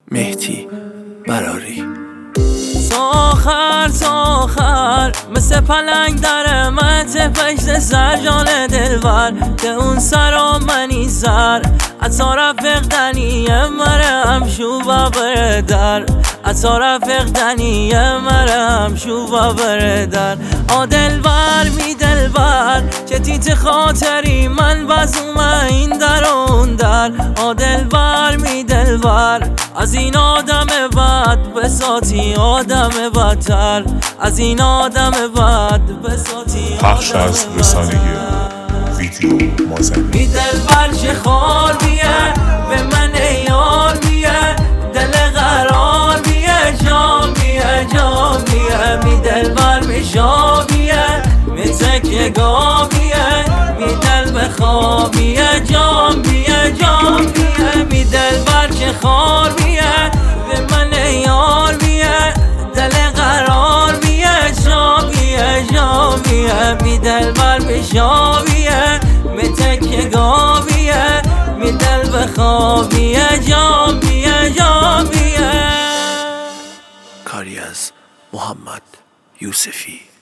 مهدی براری. ساخر مثل پلنگ در مت پشت سر جان دلبر که اون سرا منی سر اتا رفق دنیه مرم شوبا بردر اتا رفق دنیه مرم شوبا بردر دلبر می دلبر که تیت خاطری من بزوم این در اون در دلبر می دلبر از این آدم بد بساتی آدم بدتر از این آدم بد بساتی پخش از رسانه ویدیو مازنی. می دلبر چه خال بیه به من یار بیه دل قرار بیه جام بیه جام بیه می دلبر می شابیه می تکیه گابیه می دل بخوابیه جام بیه جام بیه می دلبر چه خال بیه به من یار بیه دل قرار بیه شابیه شابیه می دلبر می شابیه می تکیه گابیه می دل بخوابیه جام بیه جام بیه. کاری از محمد یوسفی.